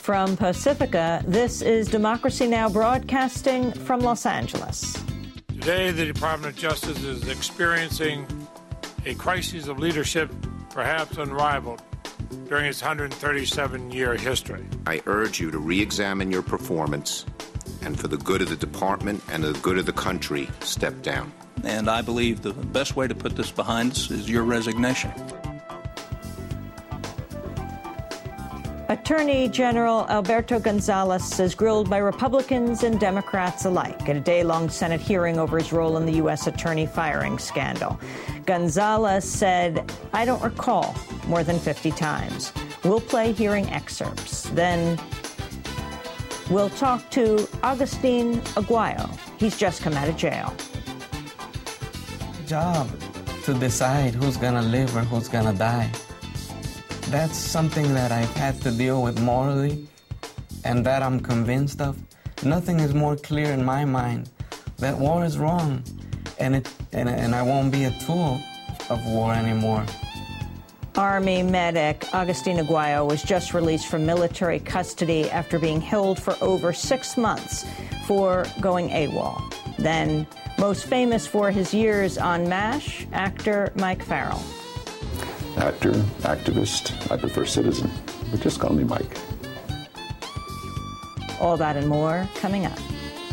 From Pacifica, this is Democracy Now! Broadcasting from Los Angeles. Today, the Department of Justice is experiencing a crisis of leadership perhaps unrivaled during its 137-year history. I urge you to re-examine your performance and for the good of the department and the good of the country, step down. And I believe the best way to put this behind us is your resignation. Attorney General Alberto Gonzales is grilled by Republicans and Democrats alike at a day-long Senate hearing over his role in the U.S. attorney firing scandal. Gonzales said, "I don't recall more than 50 times. We'll play hearing excerpts. Then we'll talk to Agustin Aguayo. He's just come out of jail." Job to decide who's gonna live or who's gonna die. That's something that I've had to deal with morally and that I'm convinced of. Nothing is more clear in my mind that war is wrong and I won't be a tool of war anymore. Army medic Agustin Aguayo was just released from military custody after being held for over 6 months for going AWOL. Then, most famous for his years on MASH, actor Mike Farrell. Actor, activist, I prefer citizen, but just call me Mike. All that and more coming up.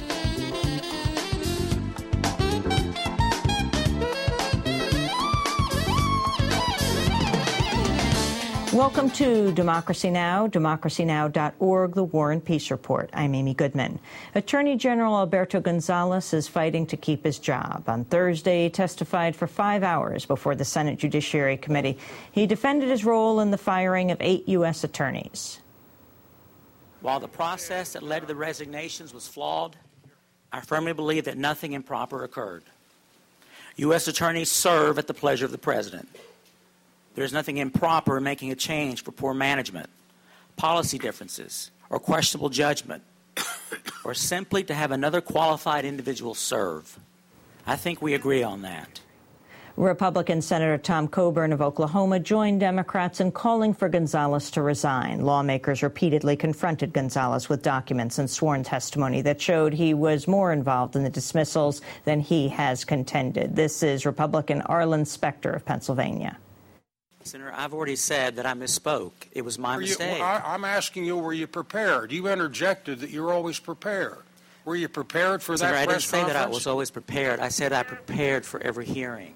Welcome to Democracy Now!, democracynow.org, the War and Peace Report. I'm Amy Goodman. Attorney General Alberto Gonzales is fighting to keep his job. On Thursday, he testified for 5 hours before the Senate Judiciary Committee. He defended his role in the firing of 8 U.S. attorneys. While the process that led to the resignations was flawed, I firmly believe that nothing improper occurred. U.S. attorneys serve at the pleasure of the President. There is nothing improper in making a change for poor management, policy differences, or questionable judgment, or simply to have another qualified individual serve. I think we agree on that. Republican Senator Tom Coburn of Oklahoma joined Democrats in calling for Gonzales to resign. Lawmakers repeatedly confronted Gonzales with documents and sworn testimony that showed he was more involved in the dismissals than he has contended. This is Republican Arlen Specter of Pennsylvania. Senator, I've already said that I misspoke. It was my mistake. I'm asking you, were you prepared? You interjected that you're always prepared. Were you prepared for Senator, that press conference? I didn't say that I was always prepared. I said I prepared for every hearing.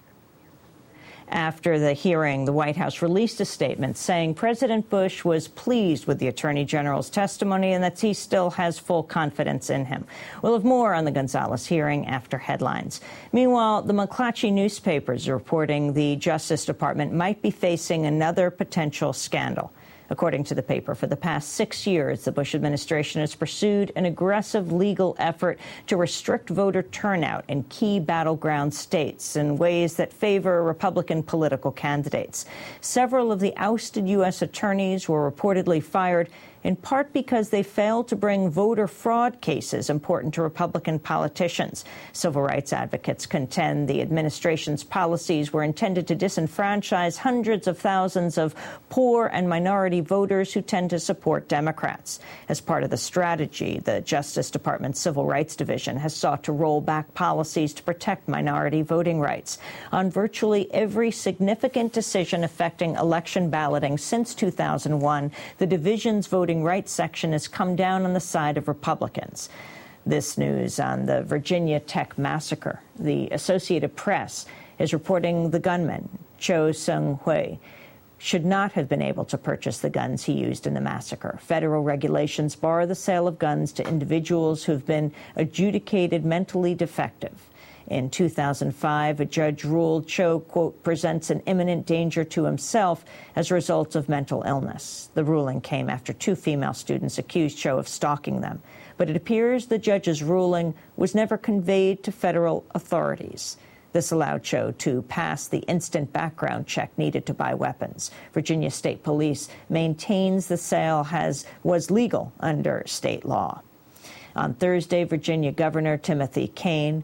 After the hearing, the White House released a statement saying President Bush was pleased with the Attorney General's testimony and that he still has full confidence in him. We'll have more on the Gonzales hearing after headlines. Meanwhile, the McClatchy newspaper is reporting the Justice Department might be facing another potential scandal. According to the paper, for the past 6 years, the Bush administration has pursued an aggressive legal effort to restrict voter turnout in key battleground states in ways that favor Republican political candidates. Several of the ousted U.S. attorneys were reportedly fired in part because they failed to bring voter fraud cases important to Republican politicians. Civil rights advocates contend the administration's policies were intended to disenfranchise hundreds of thousands of poor and minority voters who tend to support Democrats. As part of the strategy, the Justice Department's Civil Rights Division has sought to roll back policies to protect minority voting rights. On virtually every significant decision affecting election balloting since 2001, the division's voting rights section has come down on the side of Republicans. This news on the Virginia Tech massacre. The Associated Press is reporting the gunman, Cho Seung-hui, should not have been able to purchase the guns he used in the massacre. Federal regulations bar the sale of guns to individuals who have been adjudicated mentally defective. In 2005, a judge ruled Cho, quote, presents an imminent danger to himself as a result of mental illness. The ruling came after 2 female students accused Cho of stalking them. But it appears the judge's ruling was never conveyed to federal authorities. This allowed Cho to pass the instant background check needed to buy weapons. Virginia State Police maintains the sale was legal under state law. On Thursday, Virginia Governor Timothy Kaine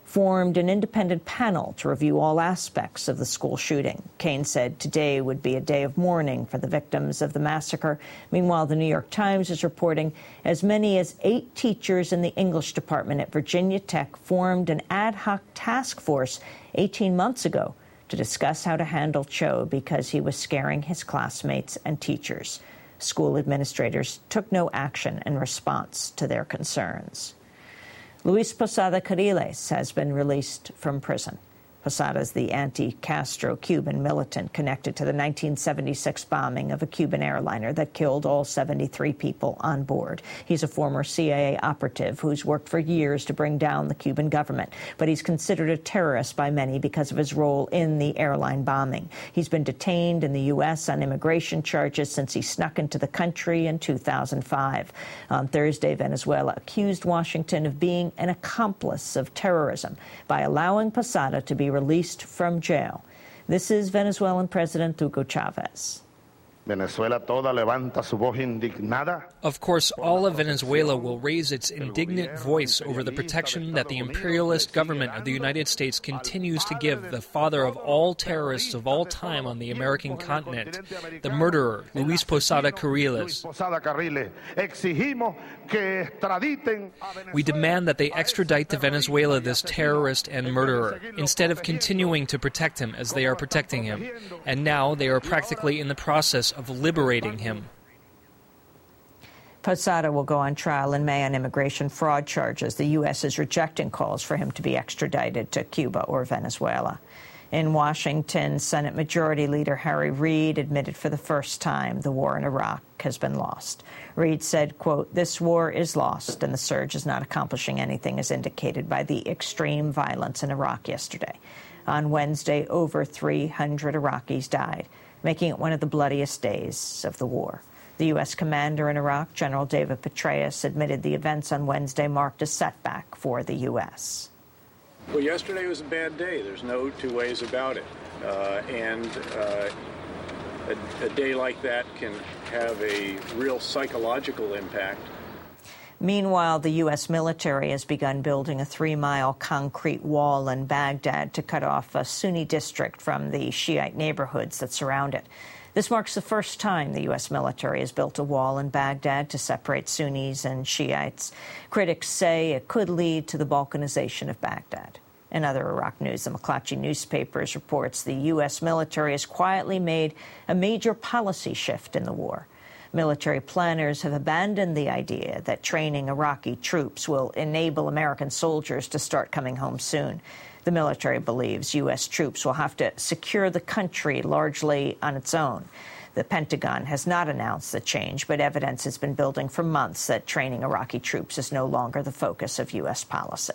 formed an independent panel to review all aspects of the school shooting. Kaine said today would be a day of mourning for the victims of the massacre. Meanwhile, the New York Times is reporting as many as 8 teachers in the English department at Virginia Tech formed an ad hoc task force 18 months ago to discuss how to handle Cho because he was scaring his classmates and teachers. School administrators took no action in response to their concerns. Luis Posada Carriles has been released from prison. Posada is the anti-Castro Cuban militant connected to the 1976 bombing of a Cuban airliner that killed all 73 people on board. He's a former CIA operative who's worked for years to bring down the Cuban government, but he's considered a terrorist by many because of his role in the airline bombing. He's been detained in the U.S. on immigration charges since he snuck into the country in 2005. On Thursday, Venezuela accused Washington of being an accomplice of terrorism by allowing Posada to be released from jail. This is Venezuelan President Hugo Chavez. Venezuela toda levanta su voz indignada. Of course, all of Venezuela will raise its indignant voice over the protection that the imperialist government of the United States continues to give the father of all terrorists of all time on the American continent, the murderer, Luis Posada Carriles. We demand that they extradite to Venezuela this terrorist and murderer, instead of continuing to protect him as they are protecting him. And now they are practically in the process of liberating him. Posada will go on trial in May on immigration fraud charges. The U.S. is rejecting calls for him to be extradited to Cuba or Venezuela. In Washington, Senate Majority Leader Harry Reid admitted for the first time the war in Iraq has been lost. Reid said, quote, "This war is lost and the surge is not accomplishing anything as indicated by the extreme violence in Iraq yesterday." On Wednesday, over 300 Iraqis died, making it one of the bloodiest days of the war. The U.S. commander in Iraq, General David Petraeus, admitted the events on Wednesday marked a setback for the U.S. Well, yesterday was a bad day. There's no two ways about it. A day like that can have a real psychological impact. Meanwhile, the U.S. military has begun building a 3-mile concrete wall in Baghdad to cut off a Sunni district from the Shiite neighborhoods that surround it. This marks the first time the U.S. military has built a wall in Baghdad to separate Sunnis and Shiites. Critics say it could lead to the balkanization of Baghdad. In other Iraq news, the McClatchy newspapers reports the U.S. military has quietly made a major policy shift in the war. Military planners have abandoned the idea that training Iraqi troops will enable American soldiers to start coming home soon. The military believes U.S. troops will have to secure the country largely on its own. The Pentagon has not announced the change, but evidence has been building for months that training Iraqi troops is no longer the focus of U.S. policy.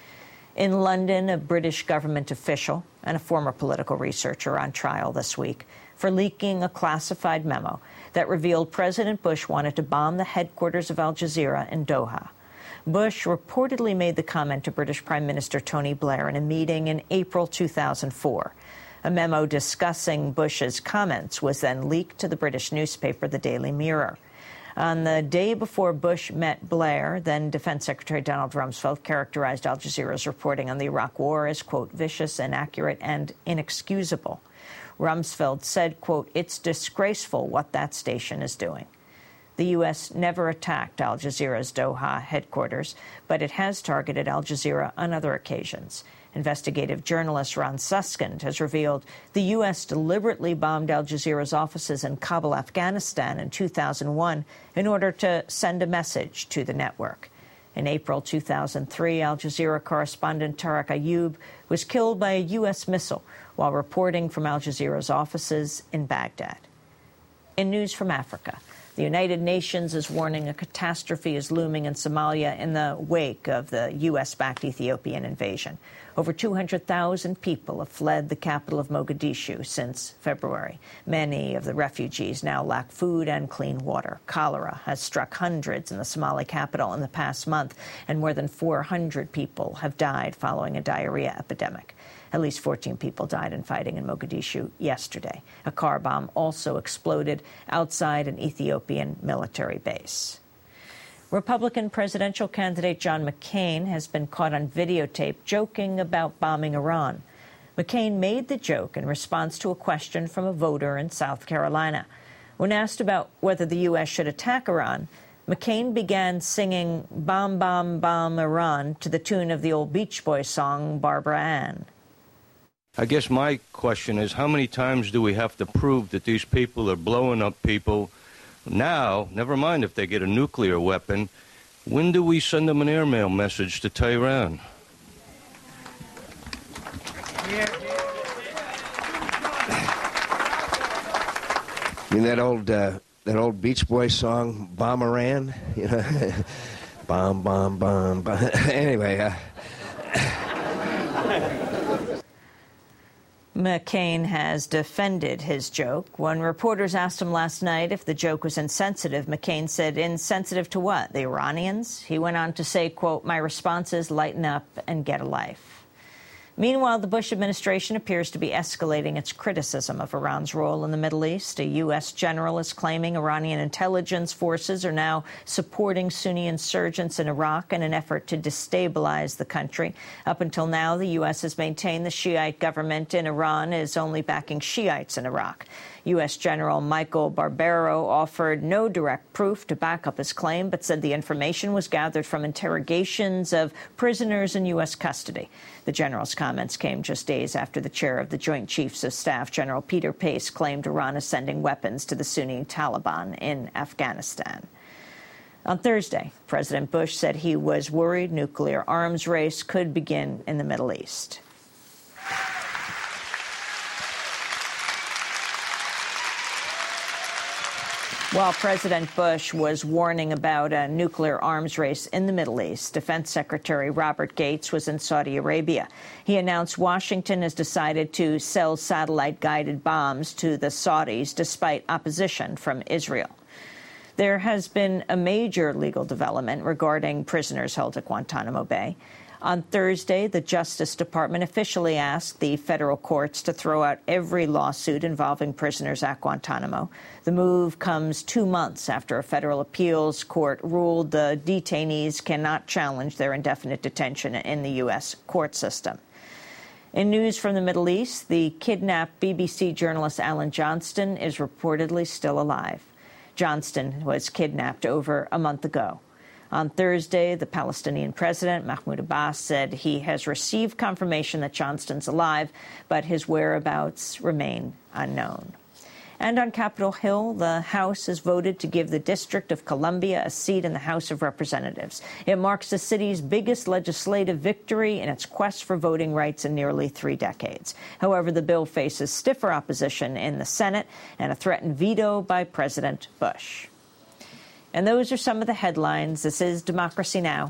In London, a British government official and a former political researcher on trial this week for leaking a classified memo that revealed President Bush wanted to bomb the headquarters of Al Jazeera in Doha. Bush reportedly made the comment to British Prime Minister Tony Blair in a meeting in April 2004. A memo discussing Bush's comments was then leaked to the British newspaper The Daily Mirror. On the day before Bush met Blair, then Defense Secretary Donald Rumsfeld characterized Al Jazeera's reporting on the Iraq War as, quote, vicious, inaccurate, and inexcusable. Rumsfeld said, quote, "It's disgraceful what that station is doing." The U.S. never attacked Al Jazeera's Doha headquarters, but it has targeted Al Jazeera on other occasions. Investigative journalist Ron Suskind has revealed the U.S. deliberately bombed Al Jazeera's offices in Kabul, Afghanistan in 2001 in order to send a message to the network. In April 2003, Al Jazeera correspondent Tariq Ayoub was killed by a U.S. missile while reporting from Al Jazeera's offices in Baghdad. In news from Africa, the United Nations is warning a catastrophe is looming in Somalia in the wake of the U.S.-backed Ethiopian invasion. Over 200,000 people have fled the capital of Mogadishu since February. Many of the refugees now lack food and clean water. Cholera has struck hundreds in the Somali capital in the past month, and more than 400 people have died following a diarrhea epidemic. At least 14 people died in fighting in Mogadishu yesterday. A car bomb also exploded outside an Ethiopian military base. Republican presidential candidate John McCain has been caught on videotape joking about bombing Iran. McCain made the joke in response to a question from a voter in South Carolina. When asked about whether the U.S. should attack Iran, McCain began singing "Bomb, Bomb, Bomb Iran" to the tune of the old Beach Boys song, Barbara Ann. I guess my question is, how many times do we have to prove that these people are blowing up people now? Never mind if they get a nuclear weapon. When do we send them an airmail message to Tehran? You mean that old Beach Boys song, "Bomb Iran"? You know, bomb, bomb, bomb, bomb. Anyway. McCain has defended his joke. When reporters asked him last night if the joke was insensitive, McCain said, "Insensitive to what? The Iranians?" He went on to say, quote, "My response is lighten up and get a life." Meanwhile, the Bush administration appears to be escalating its criticism of Iran's role in the Middle East. A U.S. general is claiming Iranian intelligence forces are now supporting Sunni insurgents in Iraq in an effort to destabilize the country. Up until now, the U.S. has maintained the Shiite government in Iran is only backing Shiites in Iraq. U.S. General Michael Barbero offered no direct proof to back up his claim, but said the information was gathered from interrogations of prisoners in U.S. custody. The general's comments came just days after the chair of the Joint Chiefs of Staff, General Peter Pace, claimed Iran is sending weapons to the Sunni Taliban in Afghanistan. On Thursday, President Bush said he was worried nuclear arms race could begin in the Middle East. While President Bush was warning about a nuclear arms race in the Middle East, Defense Secretary Robert Gates was in Saudi Arabia. He announced Washington has decided to sell satellite-guided bombs to the Saudis despite opposition from Israel. There has been a major legal development regarding prisoners held at Guantanamo Bay. On Thursday, the Justice Department officially asked the federal courts to throw out every lawsuit involving prisoners at Guantanamo. The move comes 2 months after a federal appeals court ruled the detainees cannot challenge their indefinite detention in the U.S. court system. In news from the Middle East, the kidnapped BBC journalist Alan Johnston is reportedly still alive. Johnston was kidnapped over a month ago. On Thursday, the Palestinian president, Mahmoud Abbas, said he has received confirmation that Johnston's alive, but his whereabouts remain unknown. And on Capitol Hill, the House has voted to give the District of Columbia a seat in the House of Representatives. It marks the city's biggest legislative victory in its quest for voting rights in nearly 3 decades. However, the bill faces stiffer opposition in the Senate and a threatened veto by President Bush. And those are some of the headlines. This is Democracy Now!,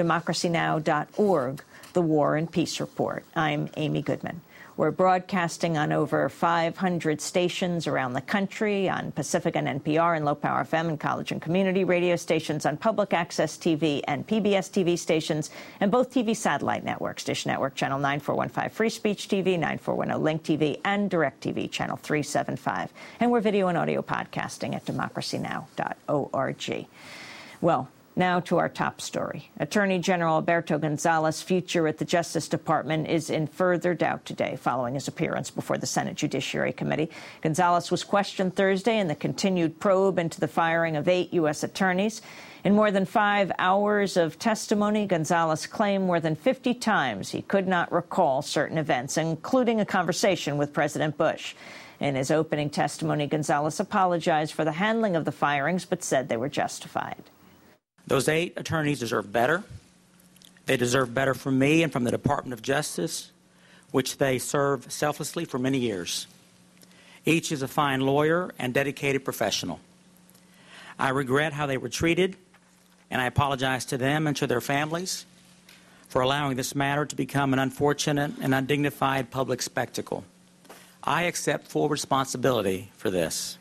democracynow.org, the War and Peace Report. I'm Amy Goodman. We're broadcasting on over 500 stations around the country, on Pacifica and NPR and Low Power FM and college and community radio stations, on public access TV and PBS TV stations, and both TV satellite networks, Dish Network Channel 9415, Free Speech TV, 9410 Link TV, and DirecTV Channel 375. And we're video and audio podcasting at democracynow.org. Well, now to our top story. Attorney General Alberto Gonzales' future at the Justice Department is in further doubt today following his appearance before the Senate Judiciary Committee. Gonzales was questioned Thursday in the continued probe into the firing of 8 U.S. attorneys. In more than 5 hours of testimony, Gonzales claimed more than 50 times he could not recall certain events, including a conversation with President Bush. In his opening testimony, Gonzales apologized for the handling of the firings, but said they were justified. Those 8 attorneys deserve better. They deserve better from me and from the Department of Justice, which they serve selflessly for many years. Each is a fine lawyer and dedicated professional. I regret how they were treated, and I apologize to them and to their families for allowing this matter to become an unfortunate and undignified public spectacle. I accept full responsibility for this.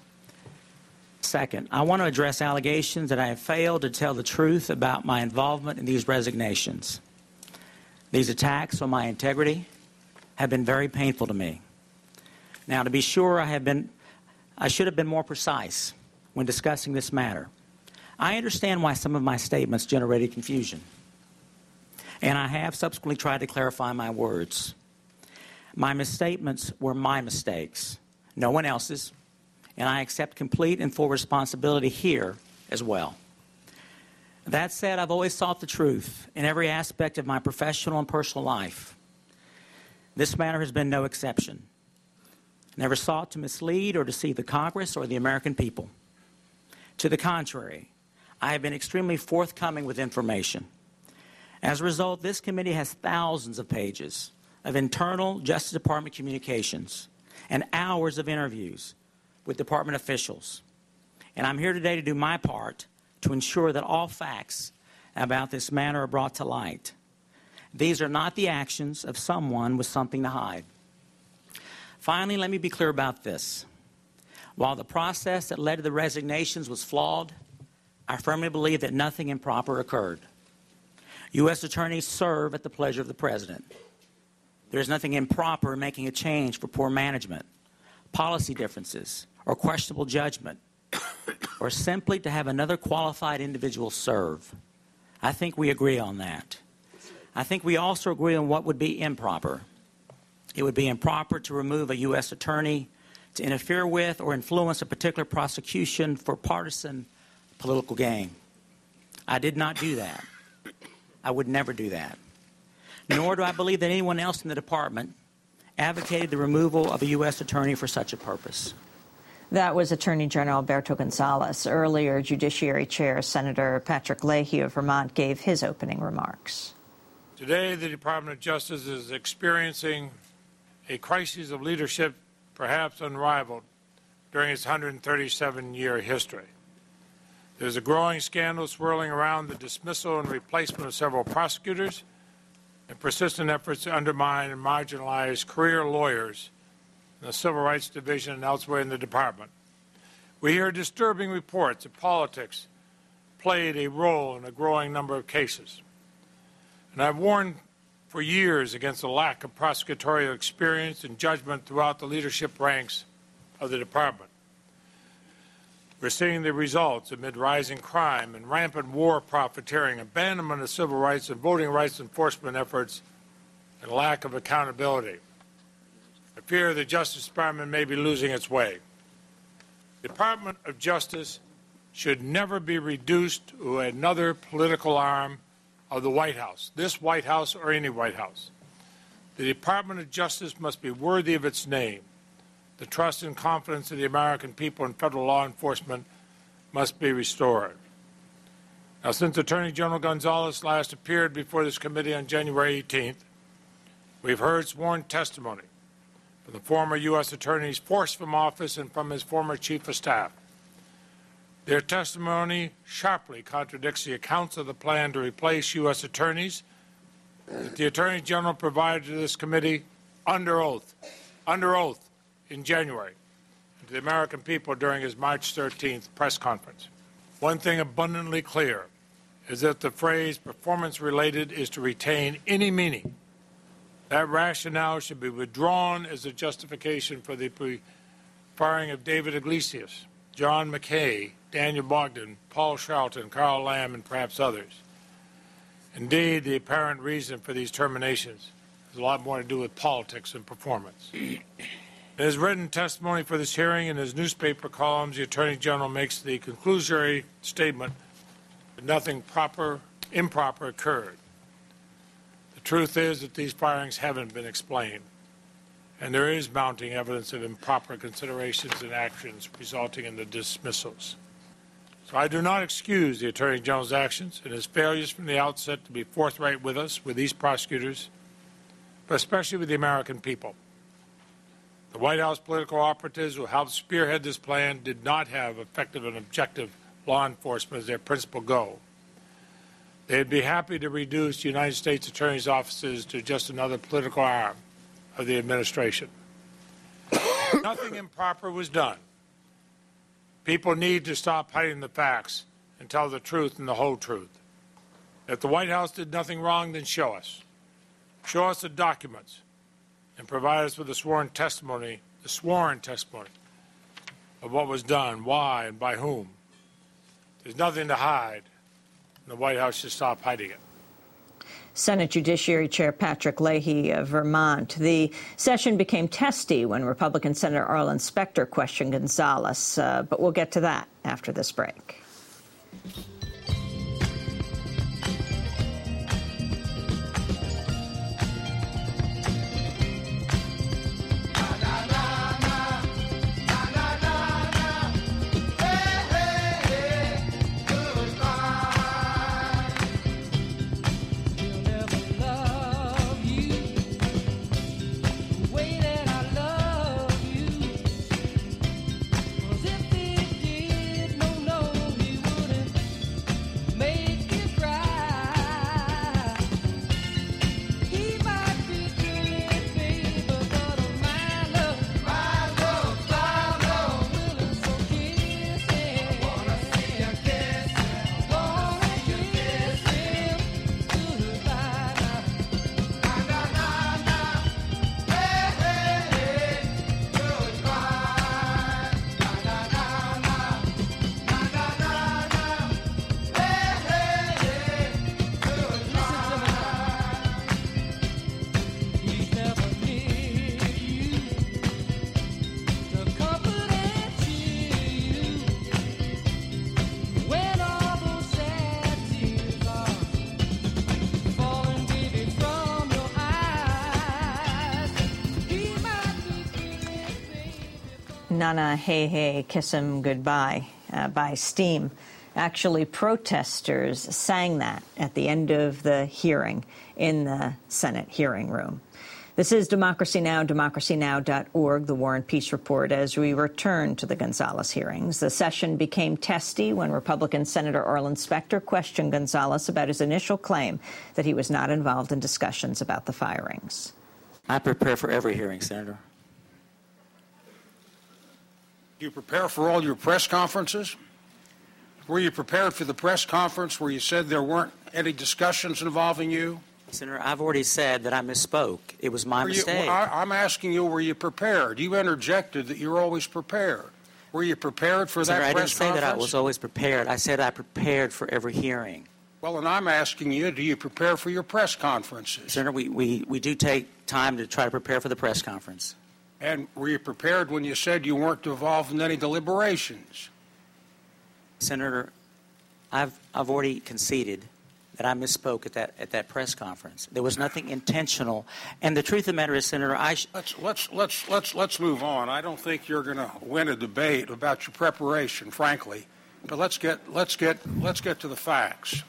Second, I want to address allegations that I have failed to tell the truth about my involvement in these resignations. These attacks on my integrity have been very painful to me. Now, to be sure, I should have been more precise when discussing this matter. I understand why some of my statements generated confusion, and I have subsequently tried to clarify my words. My misstatements were my mistakes, no one else's, and I accept complete and full responsibility here as well. That said, I've always sought the truth in every aspect of my professional and personal life. This matter has been no exception. Never sought to mislead or deceive the Congress or the American people. To the contrary, I have been extremely forthcoming with information. As a result, this committee has thousands of pages of internal Justice Department communications and hours of interviews with department officials. And I'm here today to do my part to ensure that all facts about this matter are brought to light. These are not the actions of someone with something to hide. Finally, let me be clear about this. While the process that led to the resignations was flawed, I firmly believe that nothing improper occurred. U.S. attorneys serve at the pleasure of the President. There is nothing improper in making a change for poor management, policy differences, or questionable judgment, or simply to have another qualified individual serve. I think we agree on that. I think we also agree on what would be improper. It would be improper to remove a U.S. attorney to interfere with or influence a particular prosecution for partisan political gain. I did not do that. I would never do that. Nor do I believe that anyone else in the department advocated the removal of a U.S. attorney for such a purpose. That was Attorney General Alberto Gonzales. Earlier, Judiciary Chair Senator Patrick Leahy of Vermont gave his opening remarks. Today, the Department of Justice is experiencing a crisis of leadership perhaps unrivaled during its 137-year history. There's a growing scandal swirling around the dismissal and replacement of several prosecutors and persistent efforts to undermine and marginalize career lawyers in the Civil Rights Division and elsewhere in the department. We hear disturbing reports that politics played a role in a growing number of cases. And I've warned for years against the lack of prosecutorial experience and judgment throughout the leadership ranks of the department. We're seeing the results amid rising crime and rampant war profiteering, abandonment of civil rights and voting rights enforcement efforts, and lack of accountability. I fear the Justice Department may be losing its way. The Department of Justice should never be reduced to another political arm of the White House, this White House or any White House. The Department of Justice must be worthy of its name. The trust and confidence of the American people in federal law enforcement must be restored. Now, since Attorney General Gonzales last appeared before this committee on January 18th, we've heard sworn testimony from the former U.S. attorneys forced from office and from his former chief of staff. Their testimony sharply contradicts the accounts of the plan to replace U.S. attorneys that the Attorney General provided to this committee under oath in January, and to the American people during his March 13th press conference. One thing abundantly clear is that the phrase performance-related is to retain any meaning. That rationale should be withdrawn as a justification for the firing of David Iglesias, John McKay, Daniel Bogdan, Paul Charlton, Carl Lam, and perhaps others. Indeed, the apparent reason for these terminations has a lot more to do with politics than performance. In his written testimony for this hearing and his newspaper columns, the Attorney General makes the conclusory statement that nothing improper occurred. The truth is that these firings haven't been explained, and there is mounting evidence of improper considerations and actions resulting in the dismissals. So I do not excuse the Attorney General's actions and his failures from the outset to be forthright with us, with these prosecutors, but especially with the American people. The White House political operatives who helped spearhead this plan did not have effective and objective law enforcement as their principal goal. They'd be happy to reduce United States attorneys' offices to just another political arm of the administration. Nothing improper was done. People need to stop hiding the facts and tell the truth and the whole truth. If the White House did nothing wrong, then show us. Show us the documents and provide us with the sworn testimony of what was done, why, and by whom. There's nothing to hide. The White House should stop hiding it. Senate Judiciary Chair Patrick Leahy of Vermont. The session became testy when Republican Senator Arlen Specter questioned Gonzales, but we'll get to that after this break. Nana Hey Hey Kiss 'Em Goodbye by Steam. Actually, protesters sang that at the end of the hearing in the Senate hearing room. This is Democracy Now!, democracynow.org, the War and Peace Report. As we return to the Gonzales hearings, the session became testy when Republican Senator Arlen Specter questioned Gonzales about his initial claim that he was not involved in discussions about the firings. I prepare for every hearing, Senator. Do you prepare for all your press conferences? Were you prepared for the press conference where you said there weren't any discussions involving you? Senator, I've already said that I misspoke. It was my mistake. I'm asking you, were you prepared? You interjected that you're always prepared. Were you prepared for Senator, that press conference? I didn't say that I was always prepared. I said I prepared for every hearing. Well, and I'm asking you, do you prepare for your press conferences? Senator, we do take time to try to prepare for the press conference. And were you prepared when you said you weren't involved in any deliberations? Senator, I've already conceded that I misspoke at that press conference. There was nothing intentional, and the truth of the matter is, Senator, let's move on. I don't think you're going to win a debate about your preparation, frankly. But let's get to the facts.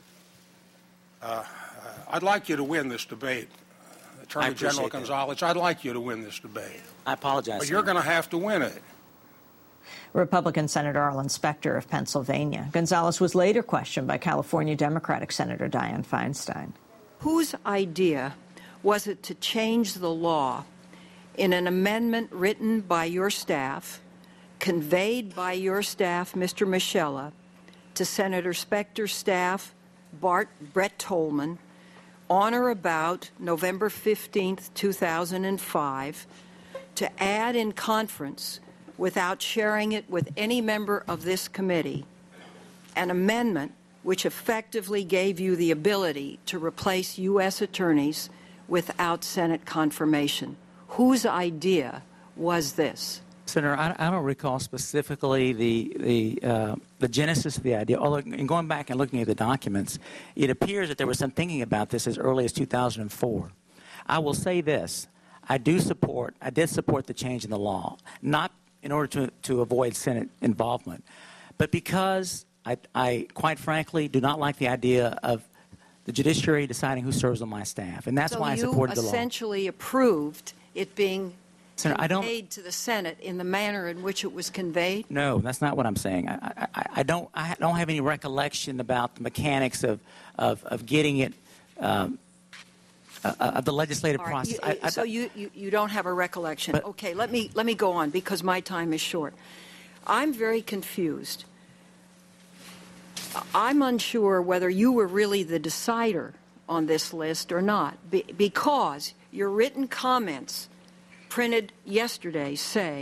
I'd like you to win this debate. Attorney General Gonzales, I'd like you to win this debate. I apologize. But you're going to have to win it. Republican Senator Arlen Specter of Pennsylvania. Gonzales was later questioned by California Democratic Senator Dianne Feinstein. Whose idea was it to change the law in an amendment written by your staff, conveyed by your staff, Mr. Michela, to Senator Specter's staff, Brett Tolman, on or about November 15th, 2005, to add in conference, without sharing it with any member of this committee, an amendment which effectively gave you the ability to replace U.S. attorneys without Senate confirmation? Whose idea was this? Senator, I don't recall specifically the genesis of the idea. Although, in going back and looking at the documents, it appears that there was some thinking about this as early as 2004. I will say this: I did support the change in the law, not in order to avoid Senate involvement, but because I quite frankly do not like the idea of the judiciary deciding who serves on my staff, and that's why I supported the law. So you essentially approved it being Senator, conveyed to the Senate in the manner in which it was conveyed? No, that's not what I'm saying. I don't have any recollection about the mechanics of getting it of the legislative process. So you don't have a recollection. Okay, let me go on because my time is short. I'm very confused. I'm unsure whether you were really the decider on this list or not, because your written comments printed yesterday say,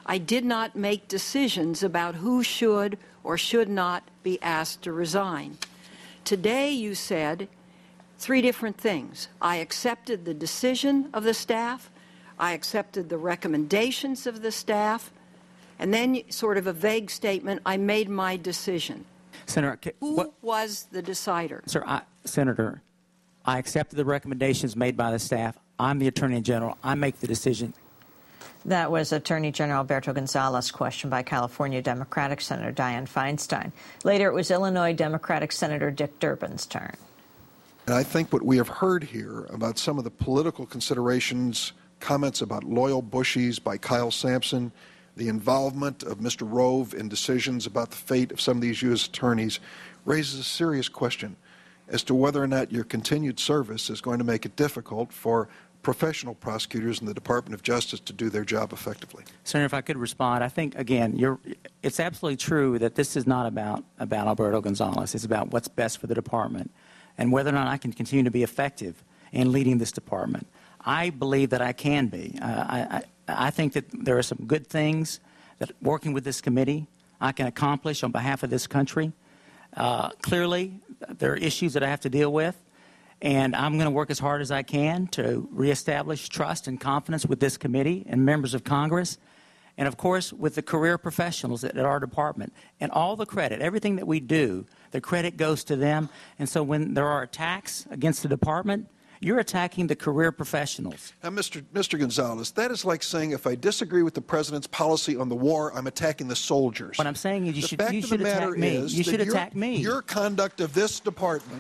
I did not make decisions about who should or should not be asked to resign. Today you said 3 different things. I accepted the decision of the staff, I accepted the recommendations of the staff, and then sort of a vague statement, I made my decision. Senator, Who was the decider? Senator, I accepted the recommendations made by the staff. I'm the Attorney General. I make the decision. That was Attorney General Alberto Gonzales, questioned by California Democratic Senator Dianne Feinstein. Later, it was Illinois Democratic Senator Dick Durbin's turn. And I think what we have heard here about some of the political considerations, comments about loyal Bushies by Kyle Sampson, the involvement of Mr. Rove in decisions about the fate of some of these U.S. attorneys, raises a serious question as to whether or not your continued service is going to make it difficult for professional prosecutors in the Department of Justice to do their job effectively. Senator, if I could respond, I think, again, it's absolutely true that this is not about Alberto Gonzales. It's about what's best for the department and whether or not I can continue to be effective in leading this department. I believe that I can be. I think that there are some good things that working with this committee I can accomplish on behalf of this country. Clearly, there are issues that I have to deal with. And I'm going to work as hard as I can to reestablish trust and confidence with this committee and members of Congress, and, of course, with the career professionals at our department. And all the credit, everything that we do, the credit goes to them. And so when there are attacks against the department, you're attacking the career professionals. Now, Mr. Gonzales, that is like saying if I disagree with the president's policy on the war, I'm attacking the soldiers. What I'm saying is you should attack me. You should attack me. Your conduct of this department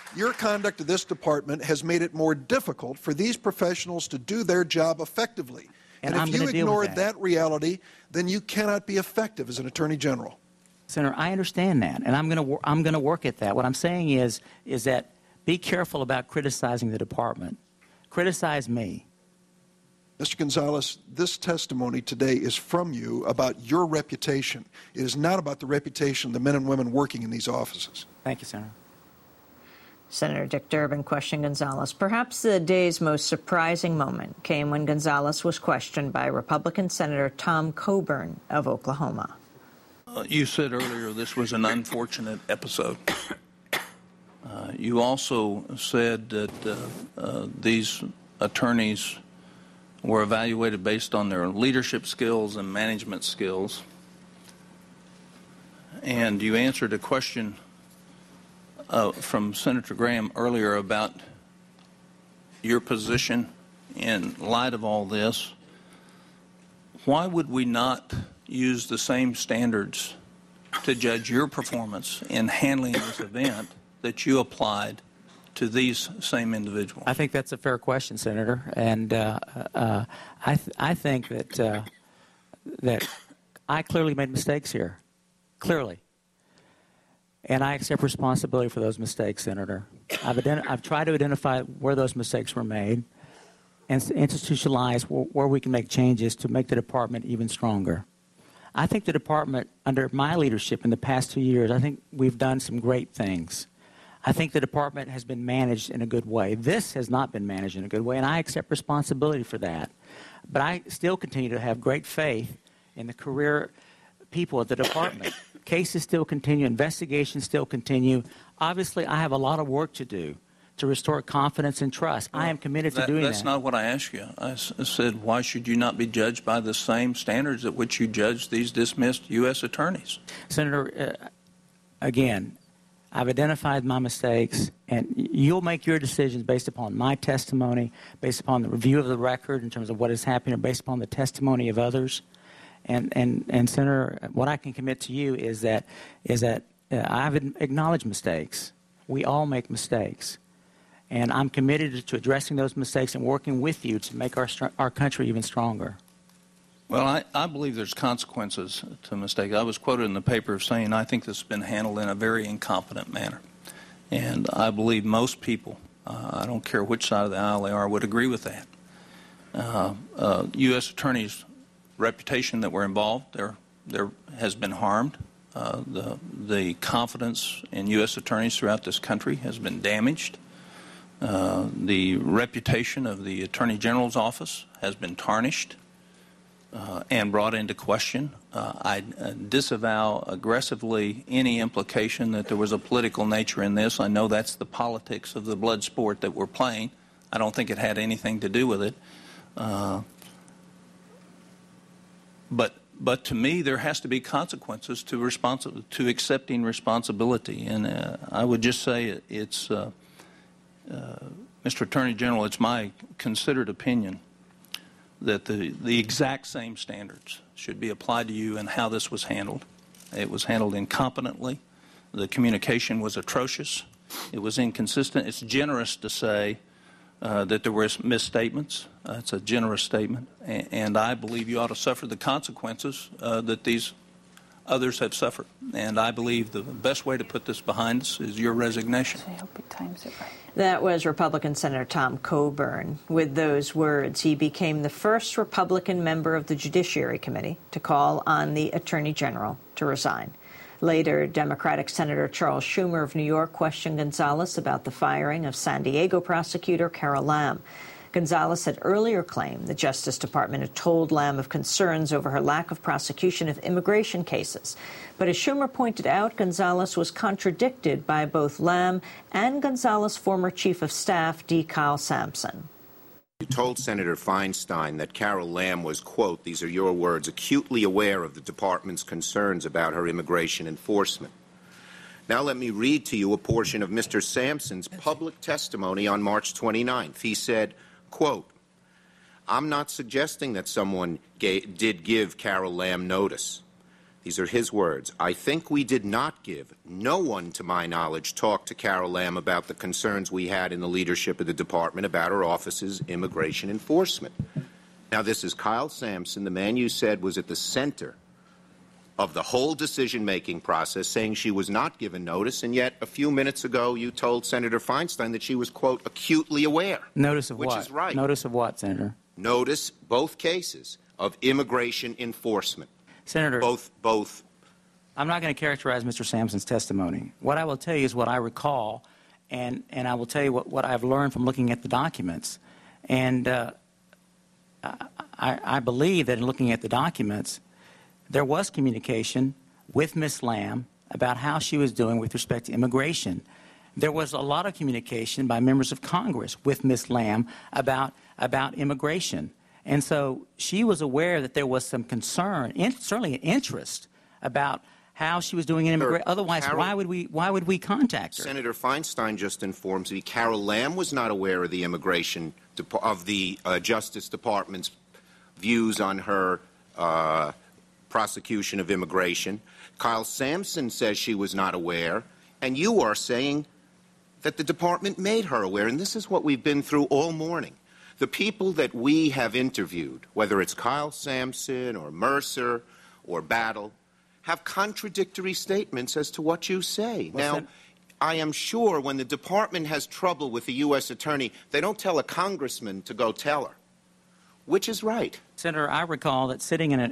has made it more difficult for these professionals to do their job effectively. And if you ignore that reality, then you cannot be effective as an Attorney General. Senator, I understand that, and I'm going to work at that. What I'm saying is that be careful about criticizing the department. Criticize me. Mr. Gonzales, this testimony today is from you about your reputation. It is not about the reputation of the men and women working in these offices. Thank you, Senator. Senator Dick Durbin questioned Gonzales. Perhaps the day's most surprising moment came when Gonzales was questioned by Republican Senator Tom Coburn of Oklahoma. You said earlier this was an unfortunate episode. You also said that these attorneys were evaluated based on their leadership skills and management skills. And you answered a question from Senator Graham earlier about your position in light of all this. Why would we not use the same standards to judge your performance in handling this event that you applied to these same individuals? I think that's a fair question, Senator, and I think that I clearly made mistakes here, clearly. And I accept responsibility for those mistakes, Senator. I've tried to identify where those mistakes were made and institutionalize where we can make changes to make the department even stronger. I think the department, under my leadership in the past 2 years, I think we've done some great things. I think the department has been managed in a good way. This has not been managed in a good way, and I accept responsibility for that. But I still continue to have great faith in the career people at the department. Cases still continue. Investigations still continue. Obviously, I have a lot of work to do to restore confidence and trust. I am committed to doing that. That's not what I asked you. I said, why should you not be judged by the same standards at which you judge these dismissed U.S. attorneys? Senator, again, I've identified my mistakes, and you'll make your decisions based upon my testimony, based upon the review of the record in terms of what is happening, or based upon the testimony of others. And Senator, what I can commit to you is that I've acknowledged mistakes. We all make mistakes. And I'm committed to addressing those mistakes and working with you to make our country even stronger. Well, I believe there's consequences to mistakes. I was quoted in the paper saying I think this has been handled in a very incompetent manner. And I believe most people, I don't care which side of the aisle they are, would agree with that. U.S. attorneys' reputation that were involved, there has been harmed. The confidence in U.S. attorneys throughout this country has been damaged. The reputation of the Attorney General's office has been tarnished. and brought into question. I disavow aggressively any implication that there was a political nature in this. I know that's the politics of the blood sport that we're playing. I don't think it had anything to do with it. But to me, there has to be consequences to accepting responsibility. And I would just say it's, Mr. Attorney General, it's my considered opinion that the exact same standards should be applied to you and how this was handled. It was handled incompetently. The communication was atrocious. It was inconsistent. It's generous to say that there were misstatements. It's a generous statement. And I believe you ought to suffer the consequences that these others have suffered. And I believe the best way to put this behind us is your resignation. I hope he times it right. That was Republican Senator Tom Coburn. With those words, he became the first Republican member of the Judiciary Committee to call on the Attorney General to resign. Later, Democratic Senator Charles Schumer of New York questioned Gonzales about the firing of San Diego prosecutor Carol Lam. Gonzales had earlier claimed the Justice Department had told Lam of concerns over her lack of prosecution of immigration cases. But as Schumer pointed out, Gonzales was contradicted by both Lam and Gonzales' former chief of staff, D. Kyle Sampson. You told Senator Feinstein that Carol Lam was, quote, these are your words, acutely aware of the department's concerns about her immigration enforcement. Now let me read to you a portion of Mr. Sampson's public testimony on March 29th. He said, quote, I'm not suggesting that someone did give Carol Lam notice. These are his words. I think we did not give. No one, to my knowledge, talked to Carol Lam about the concerns we had in the leadership of the department about her office's immigration enforcement. Now, this is Kyle Sampson, the man you said was at the center of the whole decision-making process, saying she was not given notice, and yet a few minutes ago you told Senator Feinstein that she was, quote, acutely aware. Notice of what? Which is right. Notice of what, Senator? Notice, both cases, of immigration enforcement. Senator, both. I'm not going to characterize Mr. Sampson's testimony. What I will tell you is what I recall, and I will tell you what I've learned from looking at the documents. And I believe that in looking at the documents, there was communication with Ms. Lam about how she was doing with respect to immigration. There was a lot of communication by members of Congress with Ms. Lam about immigration. And so she was aware that there was some concern, certainly an interest, about how she was doing in immigration. Otherwise, why would we contact her? Senator Feinstein just informs me Carol Lam was not aware of the immigration of the Justice Department's views on her prosecution of immigration. Kyle Sampson says she was not aware, and you are saying that the department made her aware. And this is what we've been through all morning. The people that we have interviewed, whether it's Kyle Sampson or Mercer or Battle, have contradictory statements as to what you say. Now, I am sure when the department has trouble with the U.S. attorney, they don't tell a congressman to go tell her. Which is right? Senator, I recall that sitting in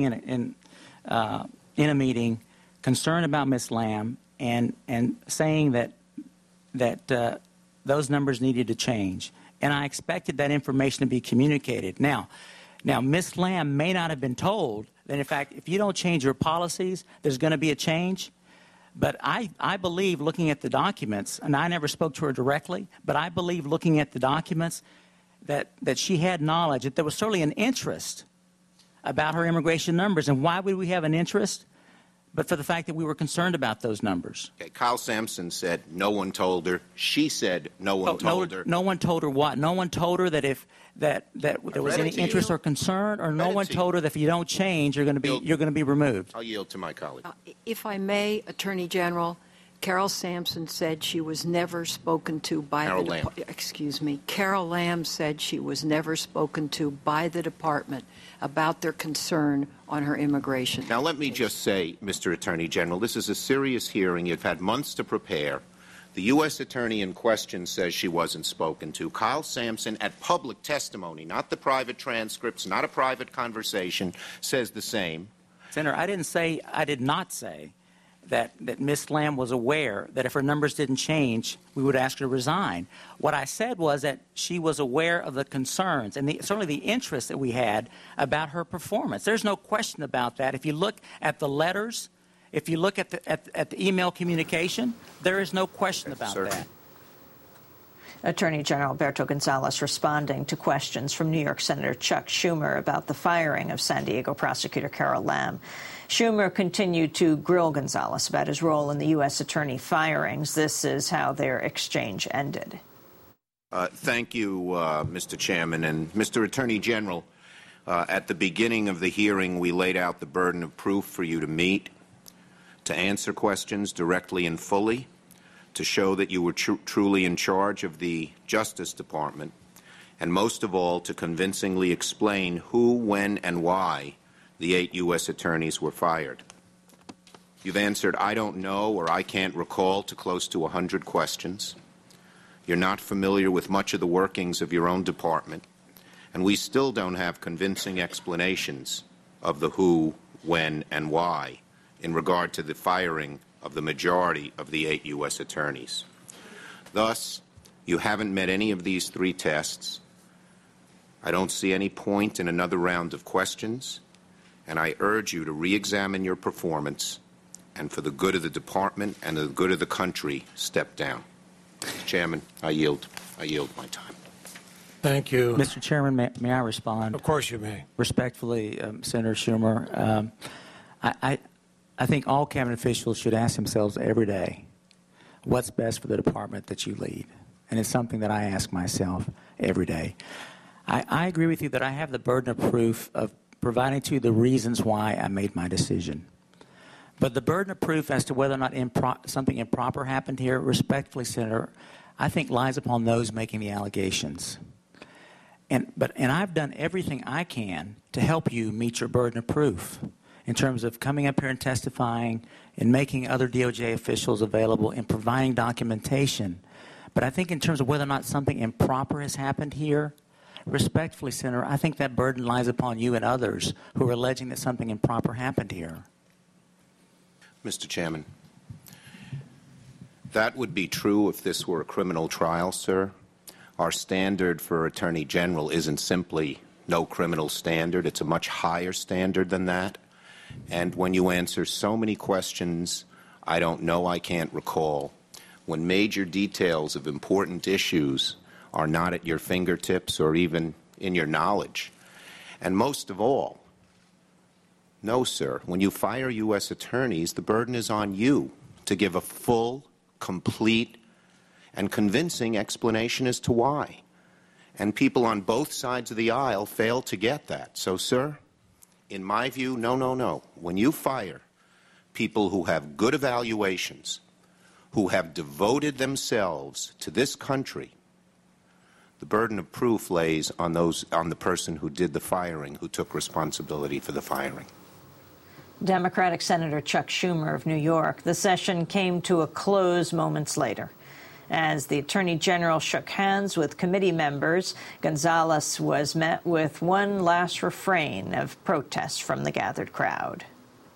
a meeting, concerned about Ms. Lam, and saying that those numbers needed to change. And I expected that information to be communicated. Now, Ms. Lam may not have been told that, in fact, if you don't change your policies, there's going to be a change. But I believe, looking at the documents, and I never spoke to her directly, but I believe, looking at the documents, that she had knowledge, that there was certainly an interest about her immigration numbers. And why would we have an interest? But for the fact that we were concerned about those numbers. Okay, Kyle Sampson said no one told her. She said no one told her. No one told her what? No one told her that if that there was any interest or concern, or no one told her that if you don't change, you're going to be removed. I'll yield to my colleague. If I may, Attorney General, Carol Sampson said she was never spoken to by Carol the Lam. excuse me. Carol Lam said she was never spoken to by the department about their concern on her immigration. Now, let me just say, Mr. Attorney General, this is a serious hearing. You've had months to prepare. The U.S. attorney in question says she wasn't spoken to. Kyle Sampson, at public testimony, not the private transcripts, not a private conversation, says the same. Senator, I did not say that Ms. Lamb was aware that if her numbers didn't change, we would ask her to resign. What I said was that she was aware of the concerns and certainly the interest that we had about her performance. There's no question about that. If you look at the letters, if you look at the email communication, there is no question about that. Attorney General Alberto Gonzales responding to questions from New York Senator Chuck Schumer about the firing of San Diego prosecutor Carol Lam. Schumer continued to grill Gonzales about his role in the U.S. attorney firings. This is how their exchange ended. Thank you, Mr. Chairman. And Mr. Attorney General, at the beginning of the hearing, we laid out the burden of proof for you to meet, to answer questions directly and fully, to show that you were truly in charge of the Justice Department, and most of all, to convincingly explain who, when, and why the 8 U.S. attorneys were fired. You've answered, I don't know, or I can't recall, to close to 100 questions. You're not familiar with much of the workings of your own department, and we still don't have convincing explanations of the who, when, and why in regard to the firing of the majority of the 8 U.S. attorneys. Thus, you haven't met any of these 3 tests. I don't see any point in another round of questions, and I urge you to re-examine your performance and, for the good of the department and the good of the country, step down. Mr. Chairman, I yield my time. Thank you. Mr. Chairman, may I respond? Of course you may. Respectfully, Senator Schumer, I think all cabinet officials should ask themselves every day, what's best for the department that you lead? And it's something that I ask myself every day. I agree with you that I have the burden of proof of providing to you the reasons why I made my decision. But the burden of proof as to whether or not something improper happened here, respectfully, Senator, I think lies upon those making the allegations. And I've done everything I can to help you meet your burden of proof in terms of coming up here and testifying and making other DOJ officials available and providing documentation. But I think in terms of whether or not something improper has happened here, respectfully, Senator, I think that burden lies upon you and others who are alleging that something improper happened here. Mr. Chairman, that would be true if this were a criminal trial, sir. Our standard for Attorney General isn't simply no criminal standard. It's a much higher standard than that. And when you answer so many questions, I don't know, I can't recall, when major details of important issues are not at your fingertips or even in your knowledge. And most of all, no, sir, when you fire U.S. attorneys, the burden is on you to give a full, complete, and convincing explanation as to why. And people on both sides of the aisle fail to get that. So, sir, in my view, no. When you fire people who have good evaluations, who have devoted themselves to this country, the burden of proof lays on the person who did the firing, who took responsibility for the firing. Democratic Senator Chuck Schumer of New York. The session came to a close moments later. As the Attorney General shook hands with committee members, Gonzales was met with one last refrain of protest from the gathered crowd.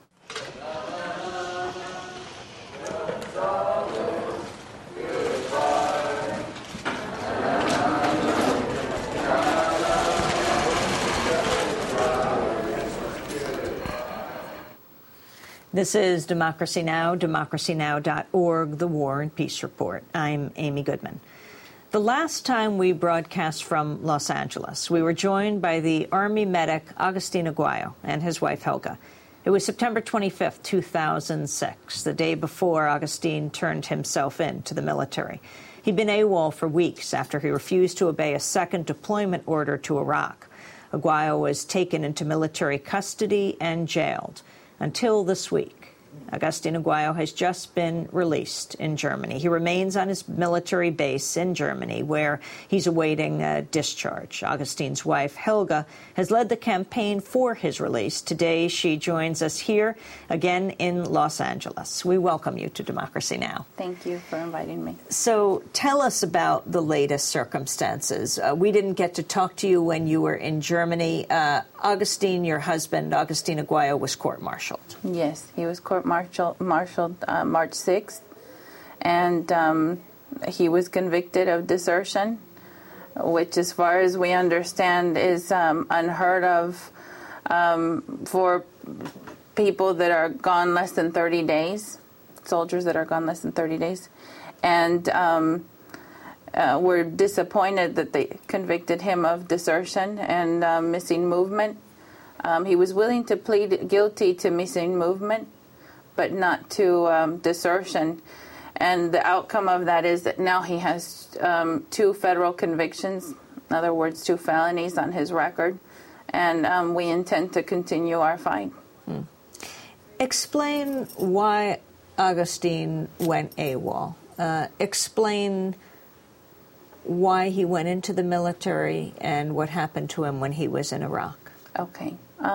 This is Democracy Now!, democracynow.org, The War and Peace Report. I'm Amy Goodman. The last time we broadcast from Los Angeles, we were joined by the Army medic Agustin Aguayo and his wife Helga. It was September 25th, 2006, the day before Agustin turned himself in to the military. He'd been AWOL for weeks after he refused to obey a second deployment order to Iraq. Aguayo was taken into military custody and jailed. Until this week, Agustin Aguayo has just been released in Germany. He remains on his military base in Germany, where he's awaiting discharge. Agustin's wife, Helga, has led the campaign for his release. Today, she joins us here again in Los Angeles. We welcome you to Democracy Now! Thank you for inviting me. So tell us about the latest circumstances. We didn't get to talk to you when you were in Germany. Augustine, your husband, Augustine Aguayo, was court-martialed. Yes, he was court-martialed March 6th, and he was convicted of desertion, which, as far as we understand, is unheard of for people that are gone less than 30 days, soldiers that are gone less than 30 days. And we're disappointed that they convicted him of desertion and missing movement. He was willing to plead guilty to missing movement, but not to desertion. And the outcome of that is that now he has 2 federal convictions, in other words, 2 felonies on his record. And we intend to continue our fight. Explain why Augustine went AWOL. Explain why he went into the military and what happened to him when he was in Iraq. Okay.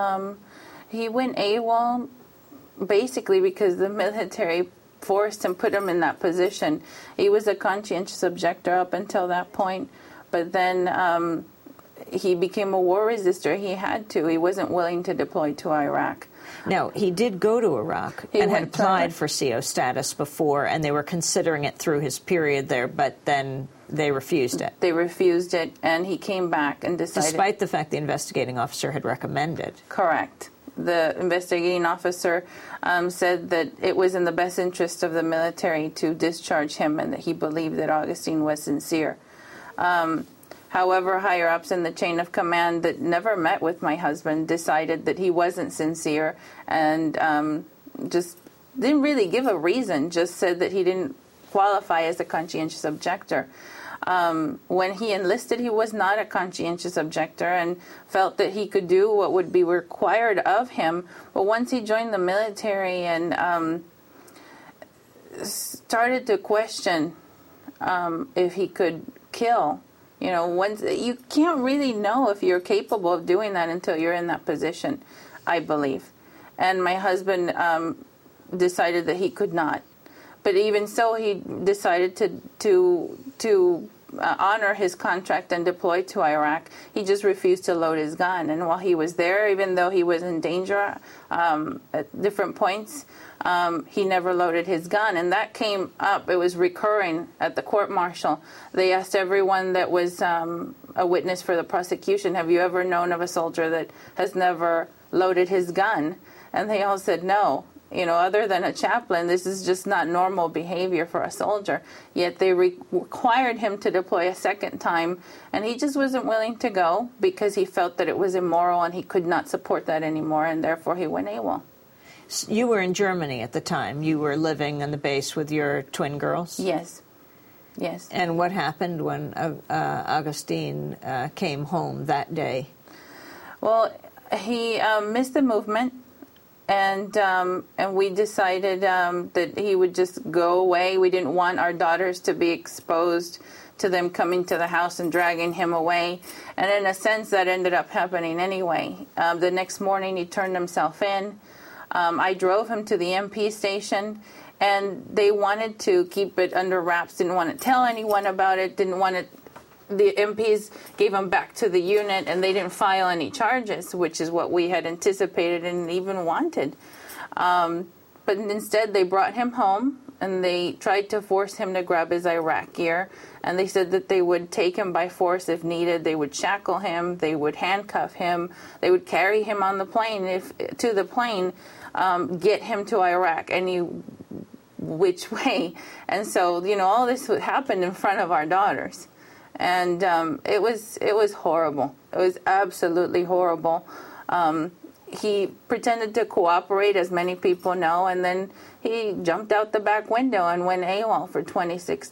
He went AWOL basically because the military forced him, put him in that position. He was a conscientious objector up until that point, but then he became a war resistor. He had to. He wasn't willing to deploy to Iraq. Now, he did go to Iraq and had applied for CO status before, and they were considering it through his period there, but then they refused it. They refused it, and he came back and decided... Despite the fact the investigating officer had recommended. Correct. The investigating officer said that it was in the best interest of the military to discharge him and that he believed that Augustine was sincere. However, higher-ups in the chain of command that never met with my husband decided that he wasn't sincere and just didn't really give a reason, just said that he didn't qualify as a conscientious objector. When he enlisted, he was not a conscientious objector and felt that he could do what would be required of him. But once he joined the military and started to question if he could kill, you know, you can't really know if you're capable of doing that until you're in that position, I believe. And my husband decided that he could not. But even so, he decided to honor his contract and deploy to Iraq. He just refused to load his gun. And while he was there, even though he was in danger at different points, he never loaded his gun. And that came up. It was recurring at the court-martial. They asked everyone that was a witness for the prosecution, have you ever known of a soldier that has never loaded his gun? And they all said no. You know, other than a chaplain, this is just not normal behavior for a soldier. Yet they required him to deploy a second time, and he just wasn't willing to go because he felt that it was immoral and he could not support that anymore, and therefore he went AWOL. You were in Germany at the time. You were living on the base with your twin girls? Yes. Yes. And what happened when Augustine came home that day? Well, he missed the movement. And we decided that he would just go away. We didn't want our daughters to be exposed to them coming to the house and dragging him away. And in a sense, that ended up happening anyway. The next morning, he turned himself in. I drove him to the MP station, and they wanted to keep it under wraps, didn't want to tell anyone about it, didn't want to... The MPs gave him back to the unit, and they didn't file any charges, which is what we had anticipated and even wanted. But instead, they brought him home, and they tried to force him to grab his Iraq gear. And they said that they would take him by force if needed. They would shackle him. They would handcuff him. They would carry him on the plane, get him to Iraq any which way. And so, you know, all this happened in front of our daughters. And it was horrible. It was absolutely horrible. He pretended to cooperate, as many people know, and then he jumped out the back window and went AWOL for 26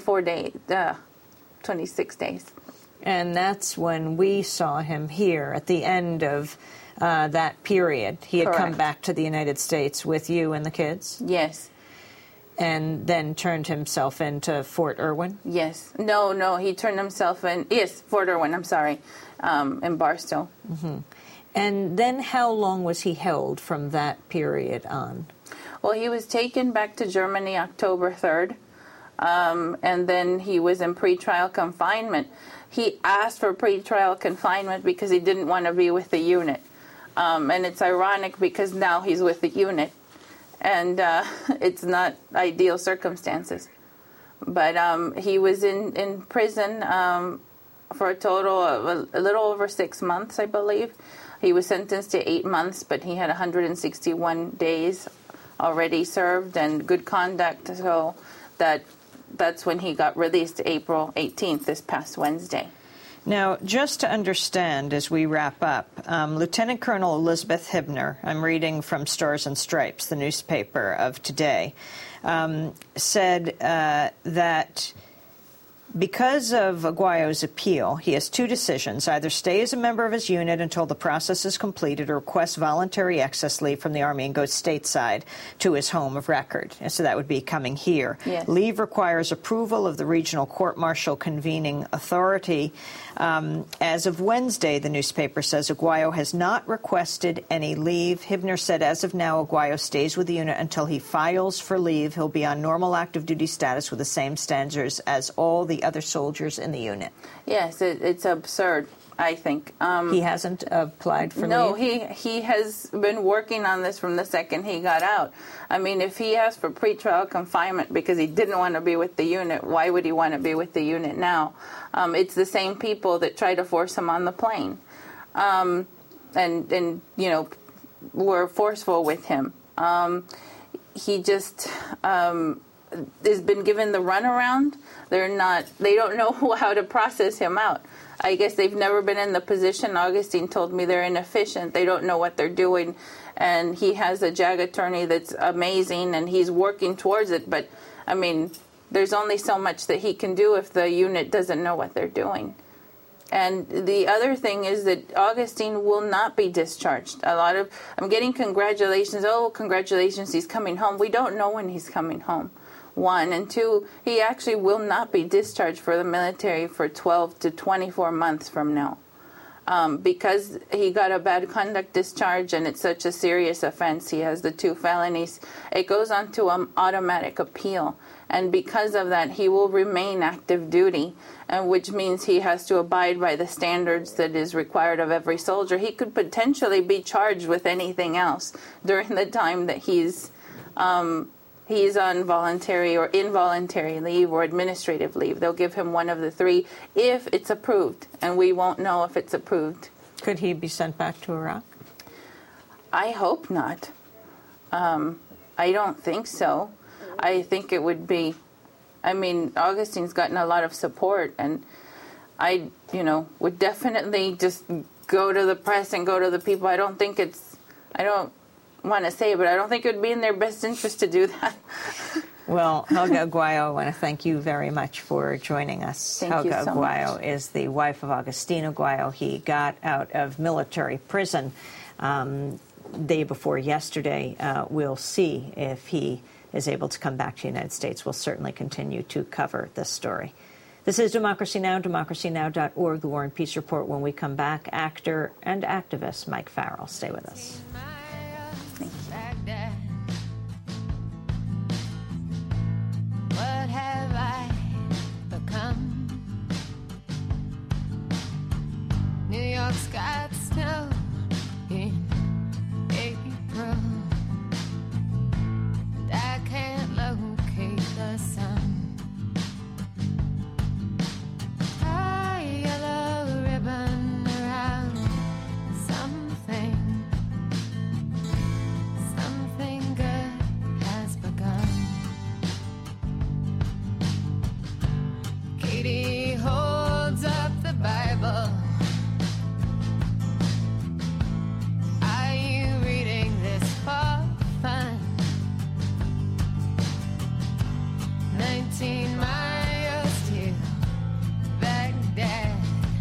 days. And that's when we saw him here at the end of that period. He had come back to the United States with you and the kids? Yes. And then turned himself into Fort Irwin? Yes. No, he turned himself in, yes, Fort Irwin, I'm sorry, in Barstow. Mm-hmm. And then how long was he held from that period on? Well, he was taken back to Germany October 3rd. and then he was in pretrial confinement. He asked for pretrial confinement because he didn't want to be with the unit. And it's ironic because now he's with the unit, and it's not ideal circumstances. But he was in prison for a total of a little over 6 months, I believe. He was sentenced to 8 months, but he had 161 days already served and good conduct, so that's when he got released, April 18th, this past Wednesday. Now, just to understand as we wrap up, Lieutenant Colonel Elizabeth Hibner, I'm reading from Stars and Stripes, the newspaper of today, said that because of Aguayo's appeal, he has two decisions: either stay as a member of his unit until the process is completed or request voluntary excess leave from the Army and go stateside to his home of record. And so that would be coming here. Yes. Leave requires approval of the regional court-martial convening authority. As of Wednesday, the newspaper says Aguayo has not requested any leave. Hibner said as of now, Aguayo stays with the unit until he files for leave. He'll be on normal active duty status with the same standards as all the other soldiers in the unit. Yes, it's absurd, I think. He hasn't applied for leave? No, he has been working on this from the second he got out. I mean, if he asked for pretrial confinement because he didn't want to be with the unit, why would he want to be with the unit now? It's the same people that try to force him on the plane, and you know, were forceful with him. He just has been given the runaround. They don't know how to process him out. I guess they've never been in the position. Augustine told me they're inefficient. They don't know what they're doing. And he has a JAG attorney that's amazing, and he's working towards it. But, I mean, there's only so much that he can do if the unit doesn't know what they're doing. And the other thing is that Augustine will not be discharged. I'm getting congratulations. Oh, congratulations, he's coming home. We don't know when he's coming home. 1, and 2, he actually will not be discharged for the military for 12 to 24 months from now. Because he got a bad conduct discharge and it's such a serious offense, he has the 2 felonies, it goes on to an automatic appeal. And because of that, he will remain active duty, which means he has to abide by the standards that is required of every soldier. He could potentially be charged with anything else during the time that he's on voluntary or involuntary leave or administrative leave. They'll give him one of the 3 if it's approved, and we won't know if it's approved. Could he be sent back to Iraq? I hope not. I don't think so. I think it would be, I mean, Augustine's gotten a lot of support, and I, would definitely just go to the press and go to the people. I don't want to say, but I don't think it would be in their best interest to do that. Well, Helga Aguayo, I want to thank you very much for joining us. Helga Aguayo is the wife of Agustin Aguayo. He got out of military prison day before yesterday. We'll see if he is able to come back to the United States. We'll certainly continue to cover this story. This is Democracy Now!, democracynow.org, The War and Peace Report. When we come back, actor and activist Mike Farrell. Stay with us. What have I become? New York's got snow in April, and I can't locate the sun. Tie a yellow ribbon around something good has begun. Katie holds up the Bible. Are you reading this for fun? 19 miles to Baghdad.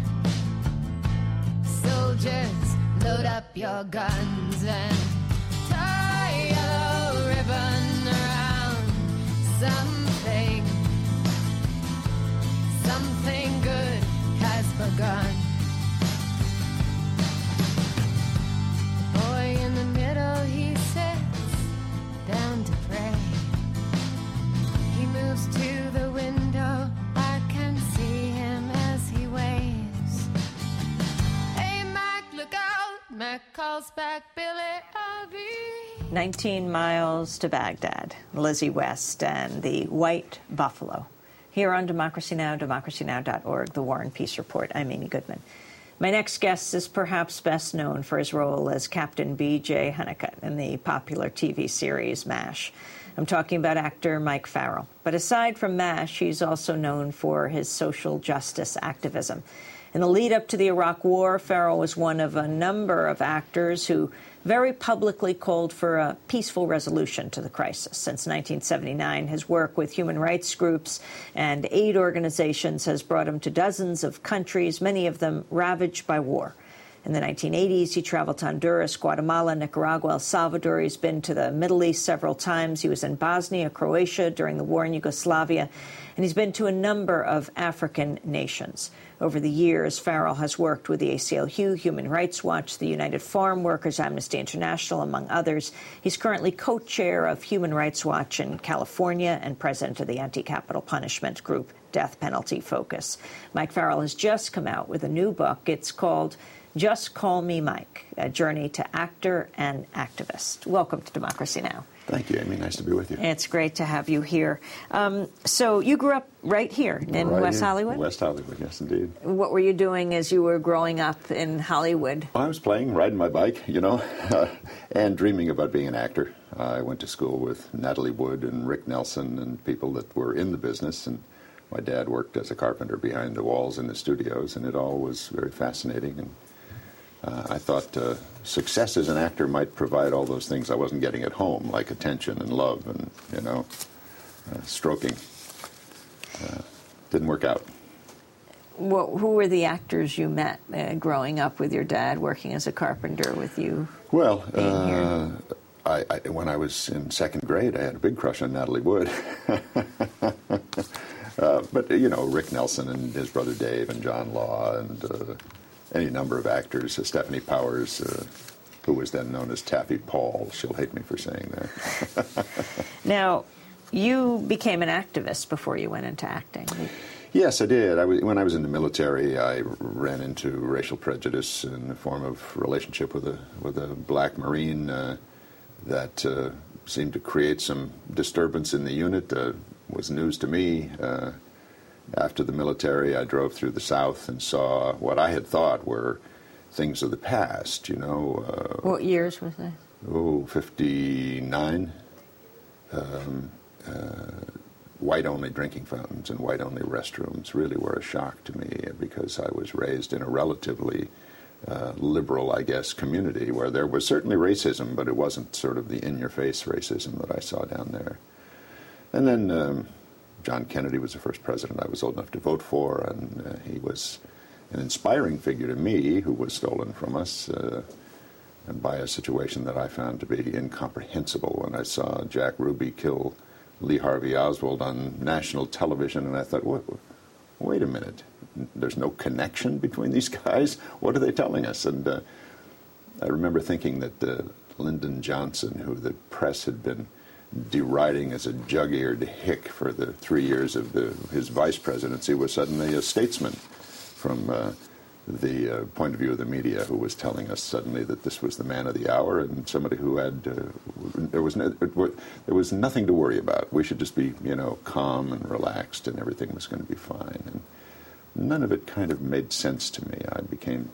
Soldiers, load up your guns and tie a yellow ribbon around something. Something good has begun. The boy in the middle, he sits down to pray. He moves to the back, Billy, I'll be. 19 Miles to Baghdad, Lizzie West and the White Buffalo. Here on Democracy Now!, democracynow.org, The War and Peace Report. I'm Amy Goodman. My next guest is perhaps best known for his role as Captain B.J. Honeycutt in the popular TV series MASH. I'm talking about actor Mike Farrell. But aside from MASH, he's also known for his social justice activism. In the lead-up to the Iraq War, Farrell was one of a number of actors who very publicly called for a peaceful resolution to the crisis. Since 1979, his work with human rights groups and aid organizations has brought him to dozens of countries, many of them ravaged by war. In the 1980s, he traveled to Honduras, Guatemala, Nicaragua, El Salvador. He's been to the Middle East several times. He was in Bosnia, Croatia during the war in Yugoslavia, and he's been to a number of African nations. Over the years, Farrell has worked with the ACLU, Human Rights Watch, the United Farm Workers, Amnesty International, among others. He's currently co-chair of Human Rights Watch in California and president of the anti-capital punishment group Death Penalty Focus. Mike Farrell has just come out with a new book. It's called Just Call Me Mike, a journey to actor and activist. Welcome to Democracy Now! Thank you, Amy. Nice to be with you. It's great to have you here. So you grew up right here in West Hollywood? West Hollywood, yes, indeed. What were you doing as you were growing up in Hollywood? I was playing, riding my bike, and dreaming about being an actor. I went to school with Natalie Wood and Rick Nelson and people that were in the business, and my dad worked as a carpenter behind the walls in the studios, and it all was very fascinating. And I thought success as an actor might provide all those things I wasn't getting at home, like attention and love and, stroking. Didn't work out. Well, who were the actors you met growing up with your dad, working as a carpenter with you? Well, when I was in second grade, I had a big crush on Natalie Wood. But, Rick Nelson and his brother Dave and John Law and any number of actors, Stephanie Powers, who was then known as Taffy Paul. She'll hate me for saying that. Now, you became an activist before you went into acting. Yes, I did. When I was in the military, I ran into racial prejudice in the form of relationship with a black Marine that seemed to create some disturbance in the unit. Was news to me. After the military, I drove through the South and saw what I had thought were things of the past, What years was that? 59. White-only drinking fountains and white-only restrooms really were a shock to me because I was raised in a relatively liberal, I guess, community where there was certainly racism, but it wasn't sort of the in-your-face racism that I saw down there. And then John Kennedy was the first president I was old enough to vote for, and he was an inspiring figure to me who was stolen from us and by a situation that I found to be incomprehensible when I saw Jack Ruby kill Lee Harvey Oswald on national television, and I thought, wait a minute, there's no connection between these guys? What are they telling us? And I remember thinking that Lyndon Johnson, who the press had been deriding as a jug-eared hick for the 3 years of his vice presidency, was suddenly a statesman from the point of view of the media, who was telling us suddenly that this was the man of the hour and somebody who had there was nothing to worry about. We should just be calm and relaxed, and everything was going to be fine. And none of it kind of made sense to me. I became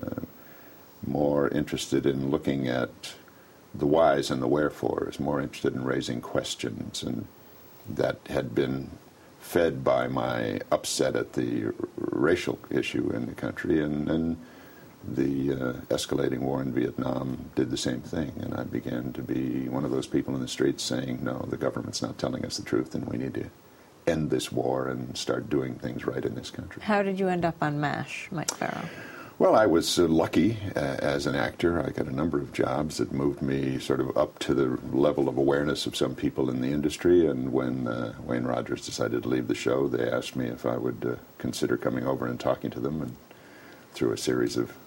more interested in looking at the whys and the wherefores, more interested in raising questions, and that had been fed by my upset at the racial issue in the country, and the escalating war in Vietnam did the same thing, and I began to be one of those people in the streets saying, no, the government's not telling us the truth, and we need to end this war and start doing things right in this country. How did you end up on MASH, Mike Farrell? Well, I was lucky as an actor. I got a number of jobs that moved me sort of up to the level of awareness of some people in the industry. And when Wayne Rogers decided to leave the show, they asked me if I would consider coming over and talking to them. And through a series of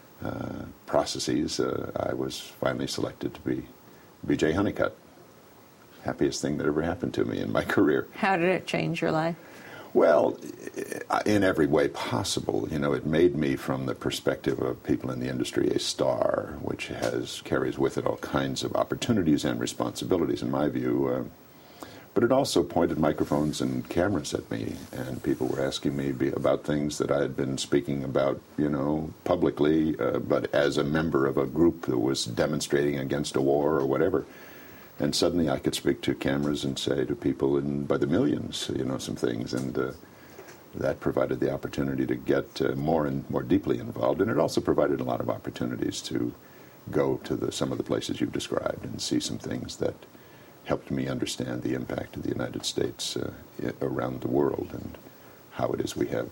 processes, I was finally selected to be B.J. Honeycutt. Happiest thing that ever happened to me in my career. How did it change your life? Well, in every way possible. You know, it made me, from the perspective of people in the industry, a star, which carries with it all kinds of opportunities and responsibilities, in my view. But it also pointed microphones and cameras at me, and people were asking me about things that I had been speaking about, you know, publicly, but as a member of a group that was demonstrating against a war or whatever. And suddenly I could speak to cameras and say to people by the millions, you know, some things, and that provided the opportunity to get more and more deeply involved. And it also provided a lot of opportunities to go to some of the places you've described and see some things that helped me understand the impact of the United States around the world, and how it is we have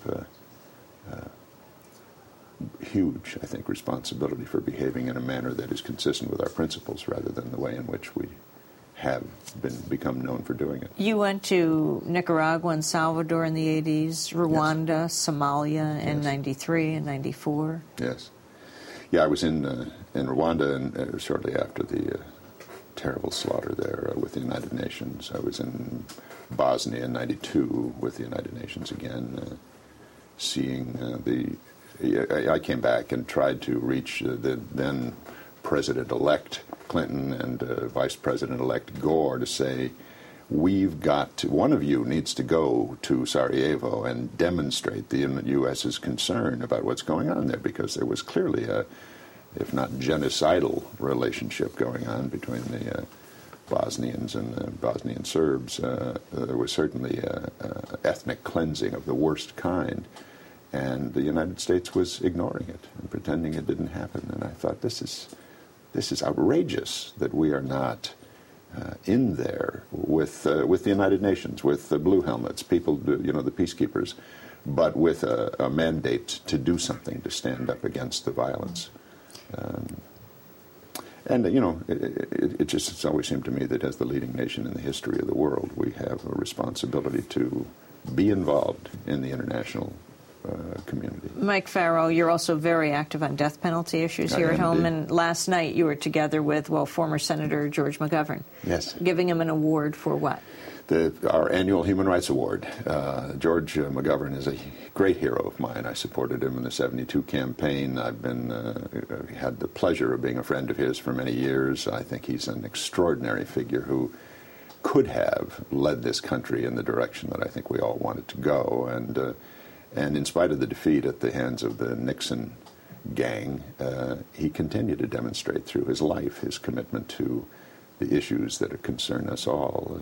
huge, I think, responsibility for behaving in a manner that is consistent with our principles rather than the way in which we have become known for doing it. You went to Nicaragua and Salvador in the 80s, Rwanda, yes. Somalia in 93 and 94. Yes. Yeah, I was in Rwanda and shortly after the terrible slaughter there with the United Nations. I was in Bosnia in 92 with the United Nations again, seeing I came back and tried to reach the then President-elect Clinton and Vice President-elect Gore to say, one of you needs to go to Sarajevo and demonstrate the U.S.'s concern about what's going on there, because there was clearly if not genocidal relationship going on between the Bosnians and the Bosnian Serbs. There was certainly ethnic cleansing of the worst kind, and the United States was ignoring it and pretending it didn't happen. And I thought, this is outrageous that we are not in there with the United Nations, with the blue helmets, people, you know, the peacekeepers, but with a mandate to do something, to stand up against the violence. And, you know, it's always seemed to me that as the leading nation in the history of the world, we have a responsibility to be involved in the international community. Mike Farrell, you're also very active on death penalty issues here at home. And last night you were together with, former Senator George McGovern. Yes. Giving him an award for what? Our annual Human Rights Award. George McGovern is a great hero of mine. I supported him in the '72 campaign. I've had the pleasure of being a friend of his for many years. I think he's an extraordinary figure who could have led this country in the direction that I think we all wanted to go. And in spite of the defeat at the hands of the Nixon gang, he continued to demonstrate through his life his commitment to the issues that concern us all.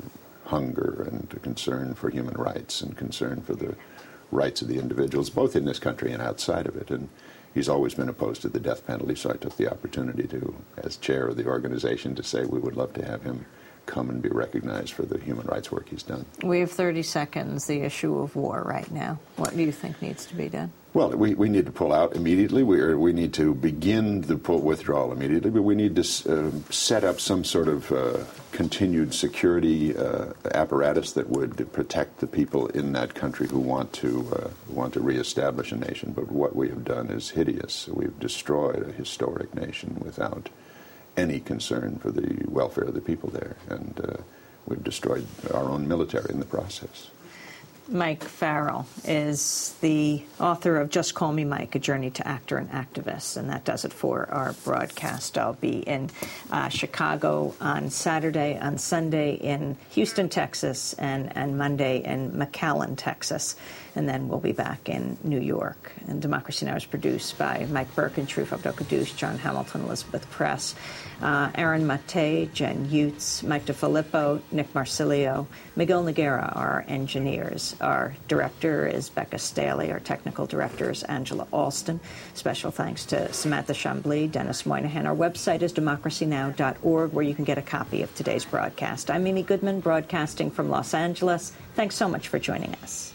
Hunger and concern for human rights and concern for the rights of the individuals, both in this country and outside of it. And he's always been opposed to the death penalty, so I took the opportunity to, as chair of the organization, to say we would love to have him come and be recognized for the human rights work he's done. We have 30 seconds, the issue of war right now. What do you think needs to be done? Well, we need to pull out immediately. We need to begin the withdrawal immediately, but we need to set up some sort of continued security apparatus that would protect the people in that country who want to reestablish a nation. But what we have done is hideous. We've destroyed a historic nation without any concern for the welfare of the people there, and we've destroyed our own military in the process. Mike Farrell is the author of Just Call Me Mike, A Journey to Actor and Activist, and that does it for our broadcast. I'll be in Chicago on Saturday, on Sunday in Houston, Texas, and Monday in McAllen, Texas. And then we'll be back in New York. And Democracy Now! Is produced by Mike Birkentroop, Abdul Qadush, John Hamilton, Elizabeth Press, Aaron Mate, Jen Utz, Mike DeFilippo, Nick Marsilio, Miguel Noguera, our engineers. Our director is Becca Staley. Our technical director is Angela Alston. Special thanks to Samantha Chambly, Dennis Moynihan. Our website is democracynow.org, where you can get a copy of today's broadcast. I'm Amy Goodman, broadcasting from Los Angeles. Thanks so much for joining us.